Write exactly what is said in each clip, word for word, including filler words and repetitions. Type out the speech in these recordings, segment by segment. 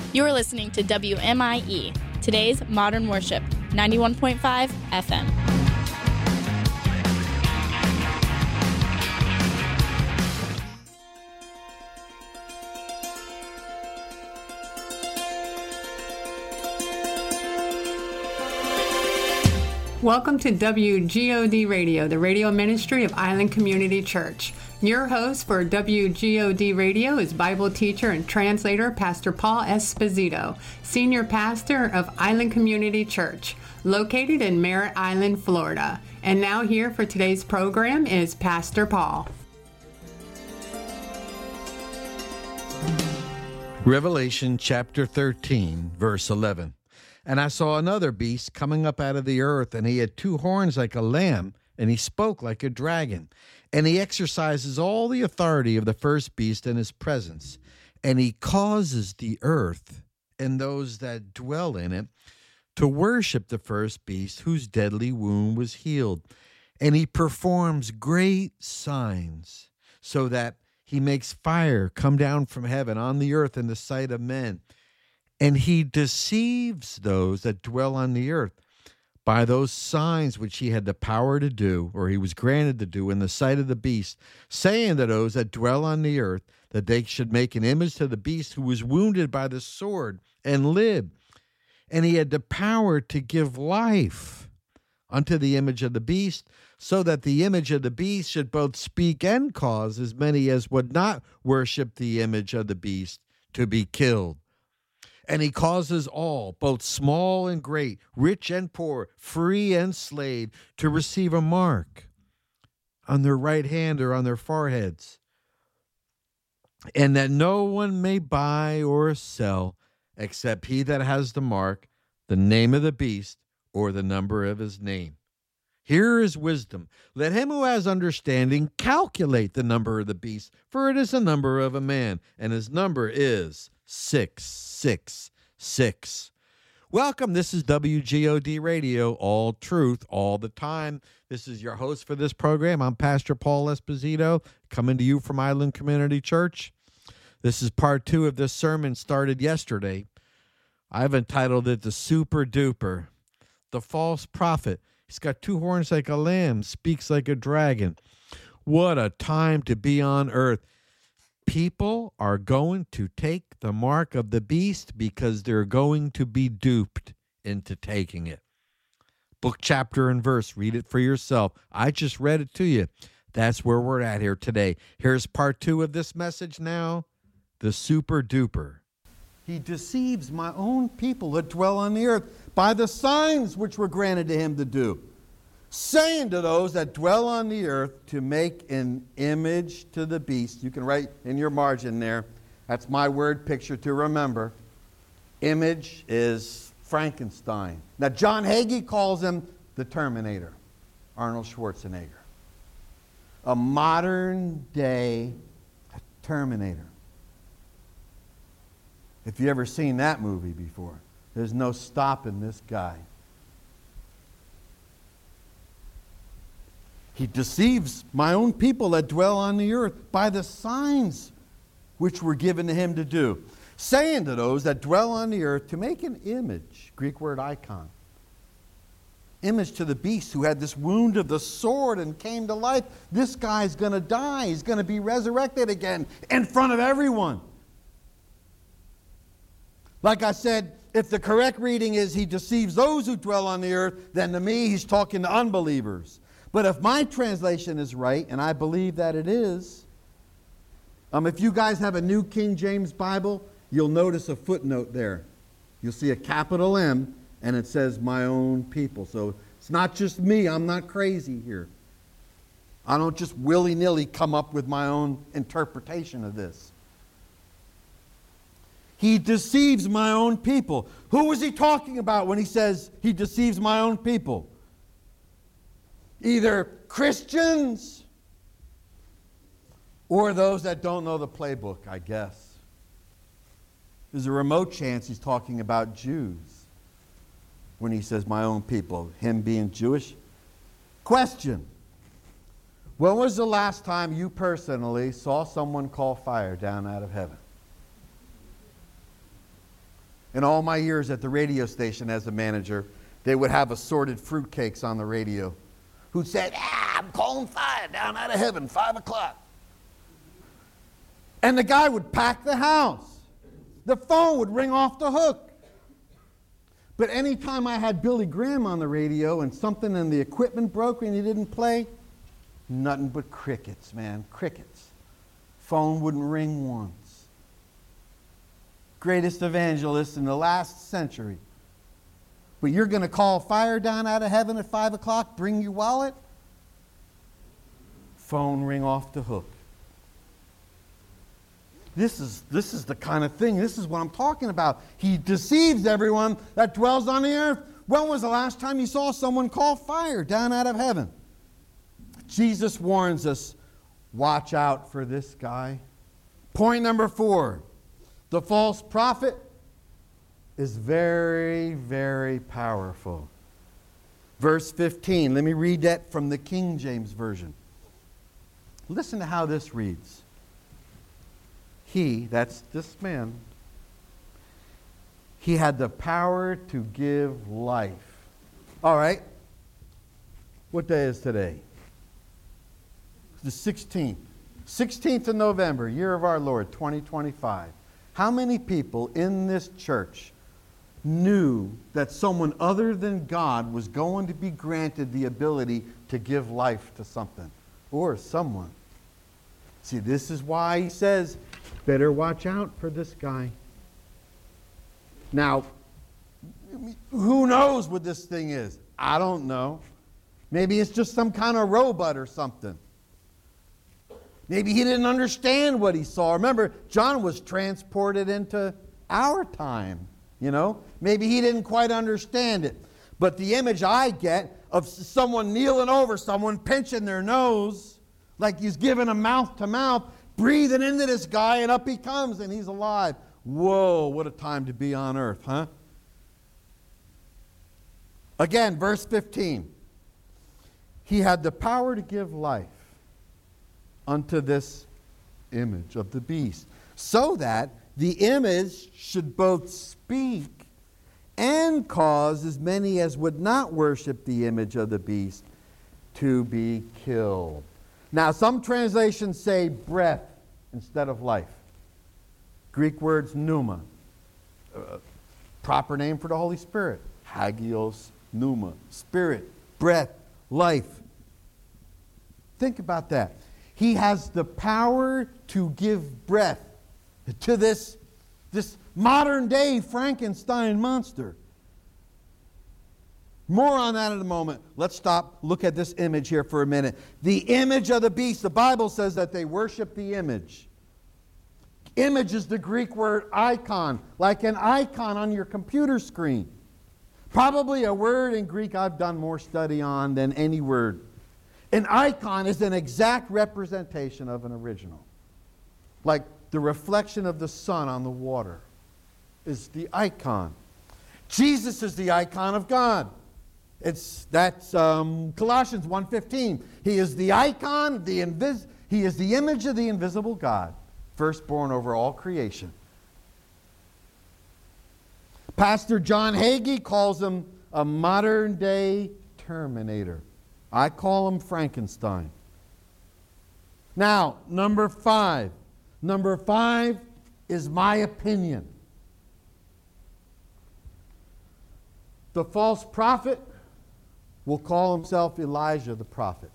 You're listening to W M I E, today's Modern Worship, ninety-one point five F M. Welcome to W G O D Radio, the radio ministry of Island Community Church. Your host for W G O D Radio is Bible teacher and translator Pastor Paul Esposito, senior pastor of Island Community Church, located in Merritt Island, Florida. And now here for today's program is Pastor Paul. Revelation chapter thirteen, verse eleven. And I saw another beast coming up out of the earth, and he had two horns like a lamb, and he spoke like a dragon. And he exercises all the authority of the first beast in his presence. And he causes the earth and those that dwell in it to worship the first beast, whose deadly wound was healed. And he performs great signs, so that he makes fire come down from heaven on the earth in the sight of men. And he deceives those that dwell on the earth by those signs which he had the power to do, or he was granted to do in the sight of the beast, saying to those that dwell on the earth that they should make an image to the beast who was wounded by the sword and lived. And he had the power to give life unto the image of the beast, so that the image of the beast should both speak and cause as many as would not worship the image of the beast to be killed. And he causes all, both small and great, rich and poor, free and slave, to receive a mark on their right hand or on their foreheads, and that no one may buy or sell except he that has the mark, the name of the beast, or the number of his name. Here is wisdom. Let him who has understanding calculate the number of the beast, for it is the number of a man, and his number is six, six, six. Welcome. This is W G O D Radio, all truth, all the time. This is your host for this program. I'm Pastor Paul Esposito, coming to you from Island Community Church. This is part two of this sermon started yesterday. I've entitled it The Super Duper, the false prophet. He's got two horns like a lamb, speaks like a dragon. What a time to be on earth. People are going to take the mark of the beast because they're going to be duped into taking it. Book, chapter, and verse. Read it for yourself. I just read it to you. That's where we're at here today. Here's part two of this message now. The super duper. He deceives my own people that dwell on the earth by the signs which were granted to him to do, saying to those that dwell on the earth to make an image to the beast. You can write in your margin there. That's my word picture to remember. Image is Frankenstein. Now, John Hagee calls him the Terminator, Arnold Schwarzenegger. A modern day Terminator. If you've ever seen that movie before, there's no stopping this guy. He deceives my own people that dwell on the earth by the signs which were given to him to do, saying to those that dwell on the earth to make an image, Greek word icon, image to the beast who had this wound of the sword and came to life. This guy's going to die. He's going to be resurrected again in front of everyone. Like I said, if the correct reading is he deceives those who dwell on the earth, then to me he's talking to unbelievers. But if my translation is right, and I believe that it is, um, if you guys have a New King James Bible, you'll notice a footnote there. You'll see a capital M, and it says my own people. So it's not just me. I'm not crazy here. I don't just willy-nilly come up with my own interpretation of this. He deceives my own people. Who was he talking about when he says he deceives my own people? Either Christians or those that don't know the playbook, I guess. There's a remote chance he's talking about Jews when he says my own people, him being Jewish. Question. When was the last time you personally saw someone call fire down out of heaven? In all my years at the radio station as a manager, they would have assorted fruitcakes on the radio who said, ah, I'm calling fire down out of heaven, five o'clock. And the guy would pack the house. The phone would ring off the hook. But anytime I had Billy Graham on the radio and something in the equipment broke and he didn't play, nothing but crickets, man, crickets. Phone wouldn't ring once. Greatest evangelist in the last century. But you're going to call fire down out of heaven at five o'clock, bring your wallet? Phone ring off the hook. This is, this is the kind of thing, this is what I'm talking about. He deceives everyone that dwells on the earth. When was the last time you saw someone call fire down out of heaven? Jesus warns us, watch out for this guy. Point number four, the false prophet is very, very powerful. Verse fifteen, let me read that from the King James Version. Listen to how this reads. He, that's this man, he had the power to give life. All right. What day is today? The sixteenth. sixteenth of November, year of our Lord, twenty twenty-five. How many people in this church knew that someone other than God was going to be granted the ability to give life to something or someone? See, this is why he says, better watch out for this guy. Now, who knows what this thing is? I don't know. Maybe it's just some kind of robot or something. Maybe he didn't understand what he saw. Remember, John was transported into our time, you know. Maybe he didn't quite understand it. But the image I get of someone kneeling over someone, pinching their nose, like he's giving a mouth to mouth, breathing into this guy, and up he comes, and he's alive. Whoa, what a time to be on earth, huh? Again, verse fifteen. He had the power to give life unto this image of the beast, so that the image should both speak and cause as many as would not worship the image of the beast to be killed. Now, some translations say breath instead of life. Greek words pneuma, uh, proper name for the Holy Spirit. Hagios, pneuma, spirit, breath, life. Think about that. He has the power to give breath to this, this modern day Frankenstein monster. More on that in a moment. Let's stop, look at this image here for a minute. The image of the beast. The Bible says that they worship the image. Image is the Greek word icon, like an icon on your computer screen. Probably a word in Greek I've done more study on than any word. An icon is an exact representation of an original. Like the reflection of the sun on the water is the icon. Jesus is the icon of God. It's that's um, Colossians one fifteen. He is the icon, the invis- he is the image of the invisible God, firstborn over all creation. Pastor John Hagee calls him a modern day Terminator. I call him Frankenstein. Now, number five. Number five is my opinion. The false prophet will call himself Elijah the prophet.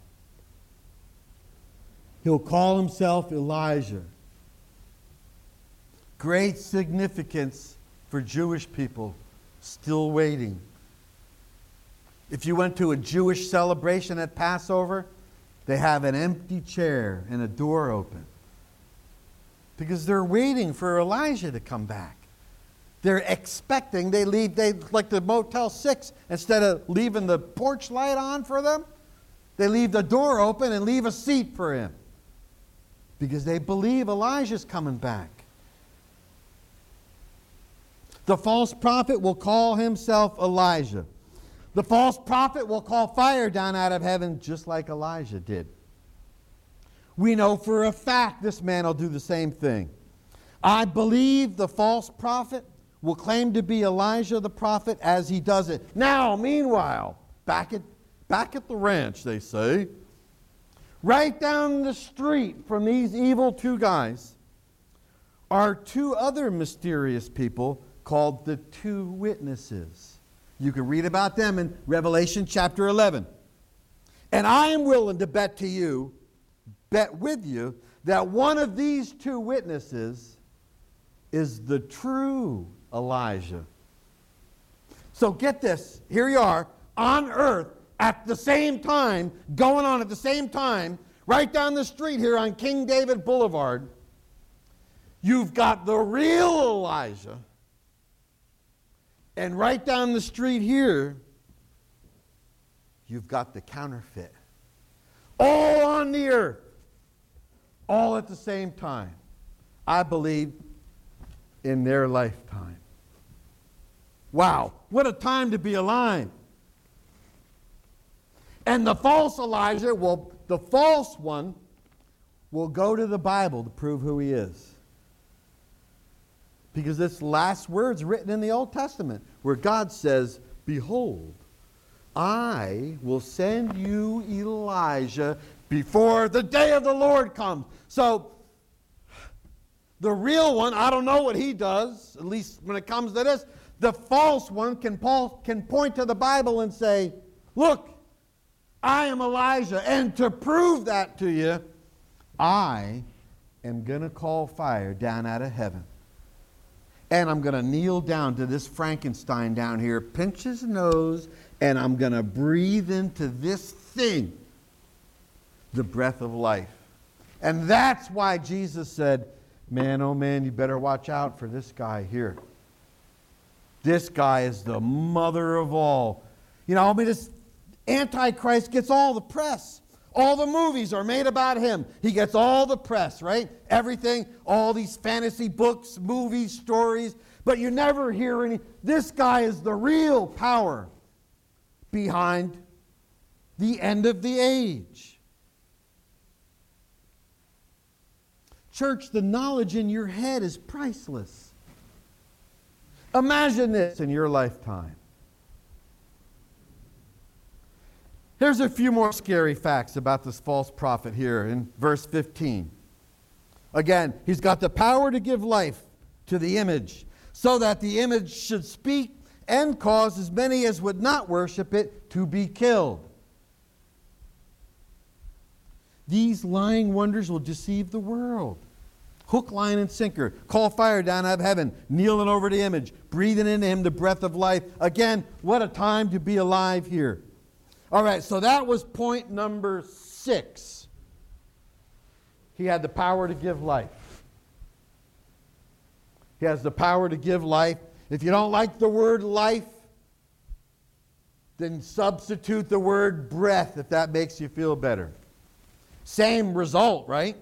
He'll call himself Elijah. Great significance for Jewish people still waiting. If you went to a Jewish celebration at Passover, they have an empty chair and a door open. Because they're waiting for Elijah to come back. They're expecting, they leave, they like the Motel six, instead of leaving the porch light on for them, they leave the door open and leave a seat for him. Because they believe Elijah's coming back. The false prophet will call himself Elijah. The false prophet will call fire down out of heaven just like Elijah did. We know for a fact this man will do the same thing. I believe the false prophet will claim to be Elijah the prophet as he does it. Now, meanwhile, back at, back at the ranch, they say, right down the street from these evil two guys are two other mysterious people called the two witnesses. You can read about them in Revelation chapter eleven. And I am willing to bet to you, bet with you, that one of these two witnesses is the true Elijah. So get this, here you are on earth at the same time, going on at the same time, right down the street here on King David Boulevard. You've got the real Elijah. And right down the street here, you've got the counterfeit. All on the earth. All at the same time. I believe in their lifetime. Wow, what a time to be alive. And the false Elijah, will, the false one, will go to the Bible to prove who he is. Because this last word's written in the Old Testament, where God says, behold, I will send you Elijah before the day of the Lord comes. So, the real one, I don't know what he does, at least when it comes to this. The false one can, Paul, can point to the Bible and say, look, I am Elijah. And to prove that to you, I am going to call fire down out of heaven. And I'm going to kneel down to this Frankenstein down here, pinch his nose, and I'm going to breathe into this thing the breath of life. And that's why Jesus said, man, oh man, you better watch out for this guy here. This guy is the mother of all. You know, I mean, this Antichrist gets all the press. All the movies are made about him. He gets all the press, right? Everything, all these fantasy books, movies, stories. But you never hear any. This guy is the real power behind the end of the age. Church, the knowledge in your head is priceless. Imagine this in your lifetime. Here's a few more scary facts about this false prophet here in verse fifteen. Again, he's got the power to give life to the image, so that the image should speak and cause as many as would not worship it to be killed. These lying wonders will deceive the world. Hook, line, and sinker. Call fire down out of heaven. Kneeling over the image. Breathing into him the breath of life. Again, what a time to be alive here. All right, so that was point number six. He had the power to give life. He has the power to give life. If you don't like the word life, then substitute the word breath if that makes you feel better. Same result, right?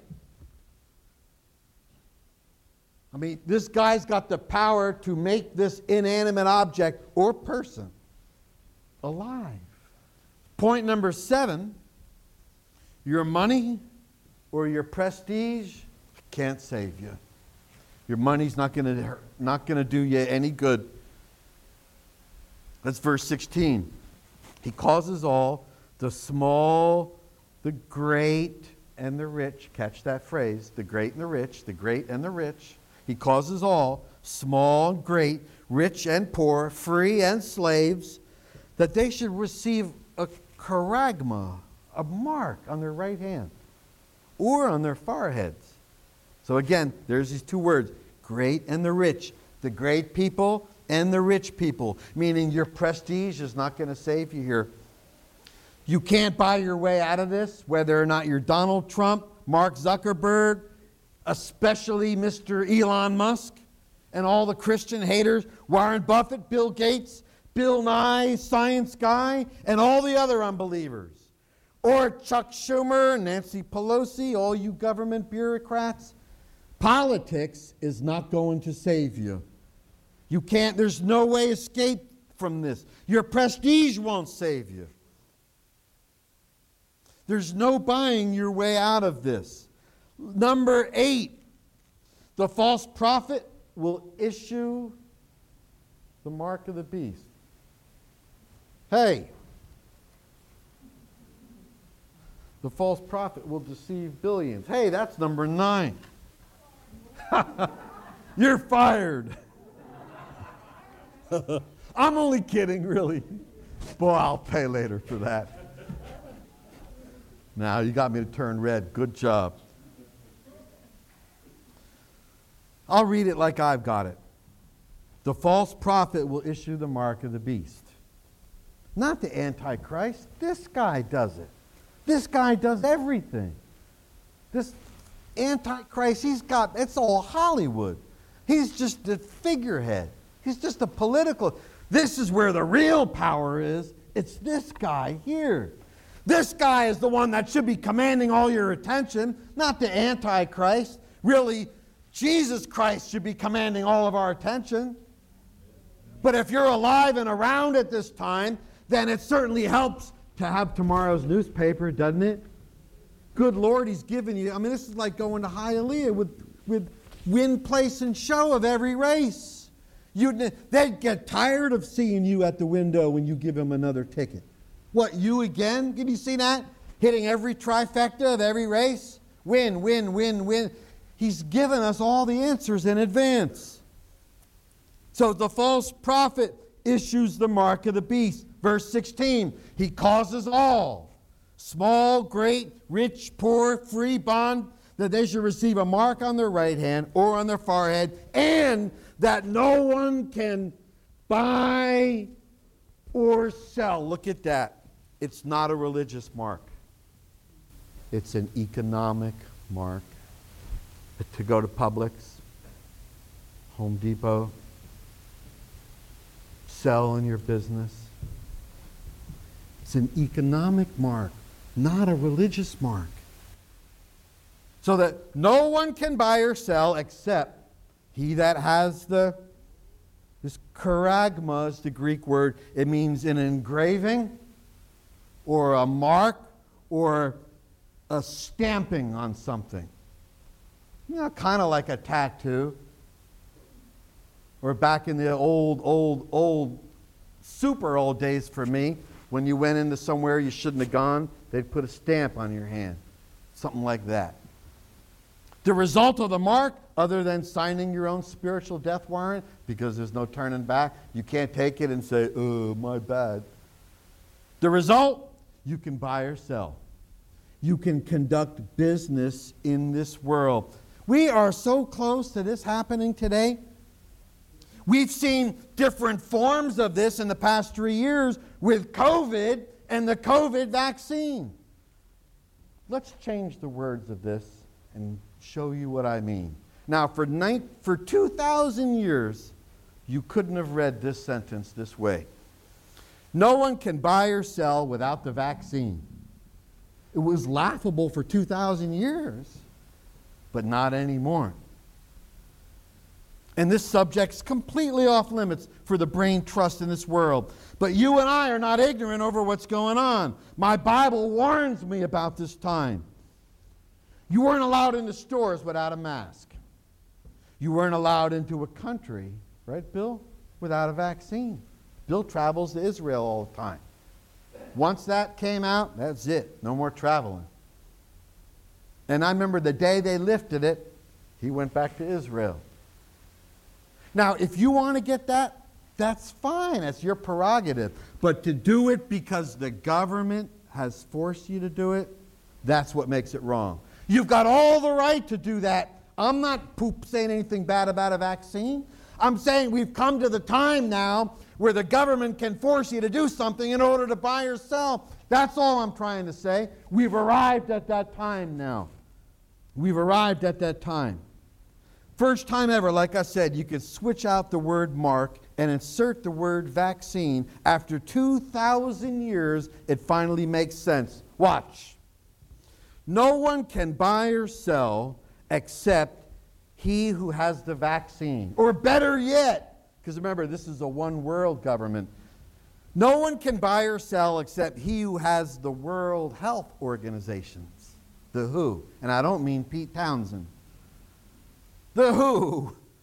I mean, this guy's got the power to make this inanimate object or person alive. Point number seven, your money or your prestige can't save you. Your money's not going to not going to do you any good. That's verse sixteen. He causes all, the small, the great, and the rich. Catch that phrase, the great and the rich, the great and the rich. He causes all, small and great, rich and poor, free and slaves, that they should receive a charagma, a mark on their right hand, or on their foreheads. So again, there's these two words, great and the rich. The great people and the rich people, meaning your prestige is not going to save you here. You can't buy your way out of this, whether or not you're Donald Trump, Mark Zuckerberg, especially Mister Elon Musk, and all the Christian haters, Warren Buffett, Bill Gates, Bill Nye, Science Guy, and all the other unbelievers. Or Chuck Schumer, Nancy Pelosi, all you government bureaucrats. Politics is not going to save you. You can't, there's no way escape from this. Your prestige won't save you. There's no buying your way out of this. Number eight, the false prophet will issue the mark of the beast. Hey, the false prophet will deceive billions. Hey, that's number nine. You're fired. I'm only kidding, really. Boy, I'll pay later for that. Now, you got me to turn red. Good job. I'll read it like I've got it. The false prophet will issue the mark of the beast. Not the Antichrist. This guy does it. This guy does everything. This Antichrist, he's got, it's all Hollywood. He's just a figurehead. He's just a political. This is where the real power is. It's this guy here. This guy is the one that should be commanding all your attention, not the Antichrist. Really, Jesus Christ should be commanding all of our attention. But if you're alive and around at this time, then it certainly helps to have tomorrow's newspaper, doesn't it? Good Lord, He's given you. I mean, this is like going to Hialeah with, with win, place, and show of every race. You'd, they'd get tired of seeing you at the window when you give them another ticket. What, you again? Can you see that? Hitting every trifecta of every race? Win, win, win, win. He's given us all the answers in advance. So the false prophet issues the mark of the beast. Verse sixteen, he causes all, small, great, rich, poor, free, bond, that they should receive a mark on their right hand or on their forehead, and that no one can buy or sell. Look at that. It's not a religious mark. It's an economic mark. To go to Publix, Home Depot, sell in your business. It's an economic mark, not a religious mark. So that no one can buy or sell except he that has the, this charagma is the Greek word. It means an engraving or a mark or a stamping on something. You know, kind of like a tattoo. Or back in the old, old, old, super old days for me, when you went into somewhere you shouldn't have gone, they'd put a stamp on your hand. Something like that. The result of the mark, other than signing your own spiritual death warrant, because there's no turning back, you can't take it and say, oh, my bad. The result, you can buy or sell. You can conduct business in this world. We are so close to this happening today. We've seen different forms of this in the past three years with COVID and the COVID vaccine. Let's change the words of this and show you what I mean. Now, for, nine, for two thousand years, you couldn't have read this sentence this way. No one can buy or sell without the vaccine. It was laughable for two thousand years, but not anymore. And this subject's completely off limits for the brain trust in this world. But you and I are not ignorant over what's going on. My Bible warns me about this time. You weren't allowed into stores without a mask. You weren't allowed into a country, right, Bill, without a vaccine. Bill travels to Israel all the time. Once that came out, that's it. No more traveling. And I remember the day they lifted it, he went back to Israel. Now, if you want to get that, that's fine. That's your prerogative. But to do it because the government has forced you to do it, that's what makes it wrong. You've got all the right to do that. I'm not poop saying anything bad about a vaccine. I'm saying we've come to the time now where the government can force you to do something in order to buy or sell. That's all I'm trying to say. We've arrived at that time now. We've arrived at that time. First time ever, like I said, you could switch out the word mark and insert the word vaccine. After two thousand years, it finally makes sense. Watch. No one can buy or sell except he who has the vaccine. Or better yet, because remember, this is a one-world government. No one can buy or sell except he who has the World Health Organization, the W H O. And I don't mean Pete Townsend. The W H O.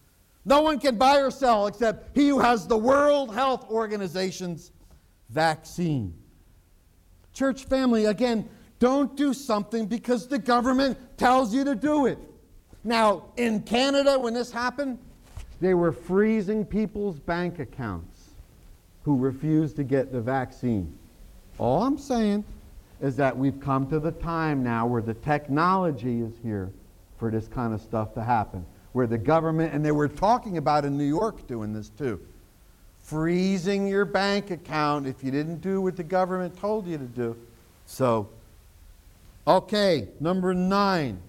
No one can buy or sell except he who has the World Health Organization's vaccine. Church family, again, don't do something because the government tells you to do it. Now, in Canada, when this happened, they were freezing people's bank accounts who refused to get the vaccine. All I'm saying is that we've come to the time now where the technology is here for this kind of stuff to happen. Where the government, and they were talking about in New York doing this too, freezing your bank account if you didn't do what the government told you to do. So, okay, number nine.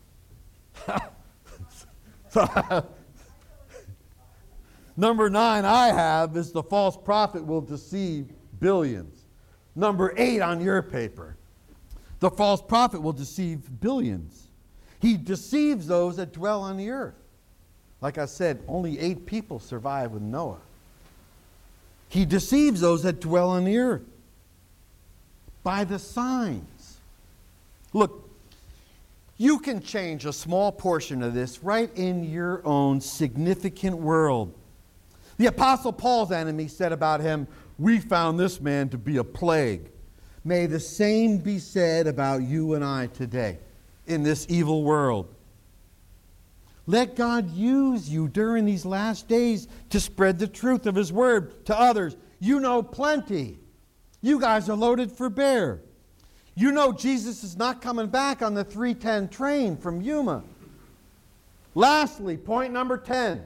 Number nine I have is the false prophet will deceive billions. Number eight on your paper. The false prophet will deceive billions. He deceives those that dwell on the earth. Like I said, only eight people survived with Noah. He deceives those that dwell on the earth by the signs. Look, you can change a small portion of this right in your own significant world. The Apostle Paul's enemies said about him, "We found this man to be a plague." May the same be said about you and I today in this evil world. Let God use you during these last days to spread the truth of His Word to others. You know plenty. You guys are loaded for bear. You know Jesus is not coming back on the three ten train from Yuma. Lastly, point number ten.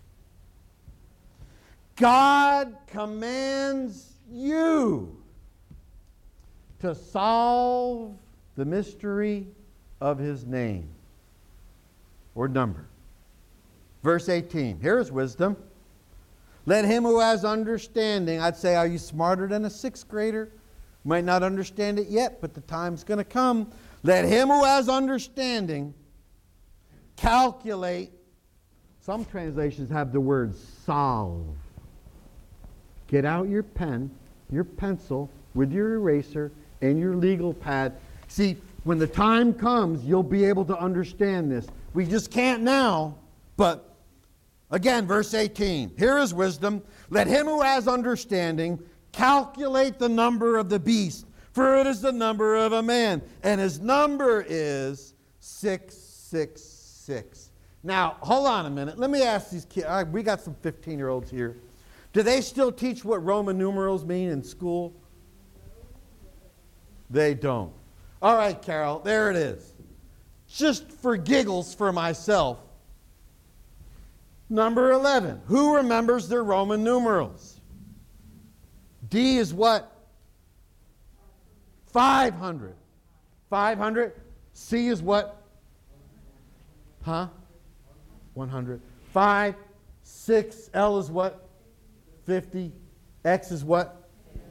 God commands you to solve the mystery of His name or number. Verse eighteen. Here's wisdom. Let him who has understanding, I'd say, are you smarter than a sixth grader? Might not understand it yet, but the time's going to come. Let him who has understanding calculate. Some translations have the word solve. Get out your pen, your pencil, with your eraser, and your legal pad. See, when the time comes, you'll be able to understand this. We just can't now, but again, verse eighteen. Here is wisdom. Let him who has understanding calculate the number of the beast, for it is the number of a man, and his number is six six six. Now, hold on a minute. Let me ask these kids. Right, we got some fifteen-year-olds here. Do they still teach what Roman numerals mean in school? They don't. All right, Carol, there it is. Just for giggles for myself. Number eleven. Who remembers their Roman numerals? D is what? five hundred. five hundred. C is what? Huh? one hundred. five, six. L is what? fifty. X is what?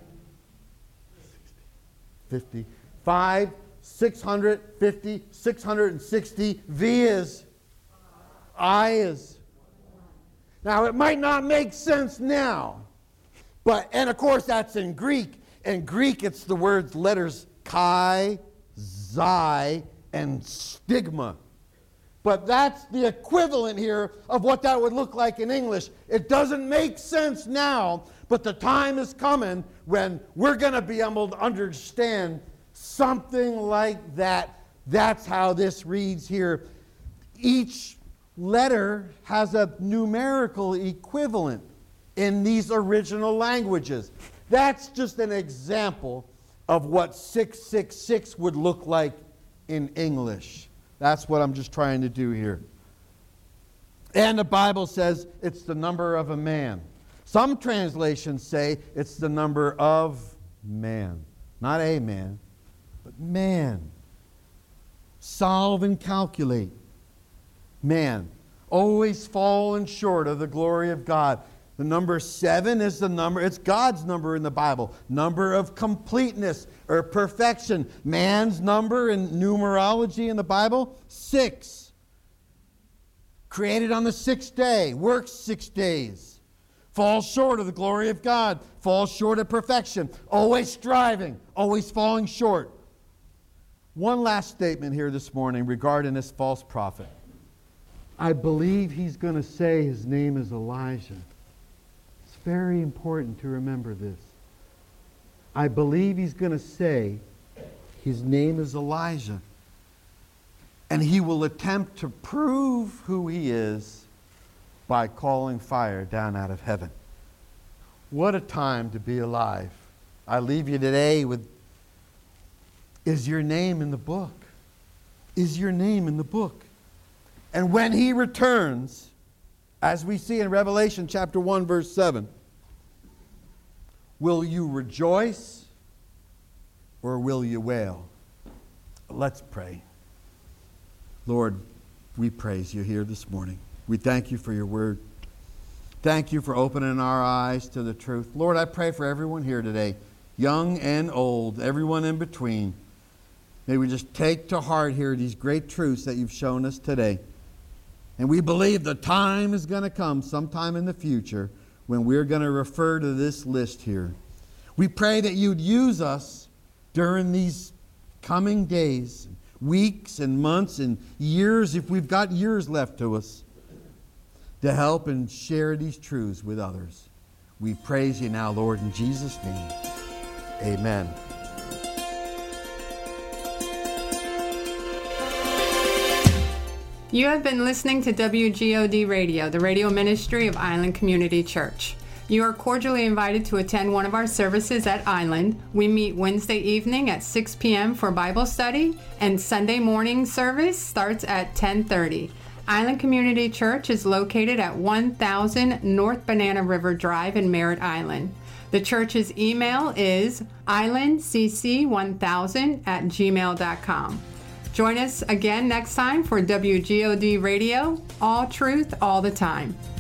fifty. five, six hundred fifty, six hundred sixty. V is? I is? Now, it might not make sense now, but, and of course that's in Greek. In Greek, it's the words, letters chi, xi, and stigma. But that's the equivalent here of what that would look like in English. It doesn't make sense now, but the time is coming when we're going to be able to understand something like that. That's how this reads here. Each letter has a numerical equivalent in these original languages. That's just an example of what six six six would look like in English. That's what I'm just trying to do here. And the Bible says it's the number of a man. Some translations say it's the number of man. Not a man, but man. Solve and calculate. Man. Always falling short of the glory of God. The number seven is the number, it's God's number in the Bible. Number of completeness or perfection. Man's number in numerology in the Bible, six. Created on the sixth day, works six days. Falls short of the glory of God. Falls short of perfection. Always striving, always falling short. One last statement here this morning regarding this false prophet. I believe he's going to say his name is Elijah. It's very important to remember this. I believe he's going to say his name is Elijah. And he will attempt to prove who he is by calling fire down out of heaven. What a time to be alive. I leave you today with, is your name in the book? Is your name in the book? And when he returns, as we see in Revelation chapter one, verse seven, will you rejoice or will you wail? Let's pray. Lord, we praise you here this morning. We thank you for your word. Thank you for opening our eyes to the truth. Lord, I pray for everyone here today, young and old, everyone in between. May we just take to heart here these great truths that you've shown us today. And we believe the time is going to come sometime in the future when we're going to refer to this list here. We pray that you'd use us during these coming days, weeks and months and years, if we've got years left to us, to help and share these truths with others. We praise you now, Lord, in Jesus' name. Amen. You have been listening to W G O D Radio, the radio ministry of Island Community Church. You are cordially invited to attend one of our services at Island. We meet Wednesday evening at six p.m. for Bible study, and Sunday morning service starts at ten thirty. Island Community Church is located at one thousand North Banana River Drive in Merritt Island. The church's email is island c c one thousand at gmail dot com. Join us again next time for W G O D Radio, all truth, all the time.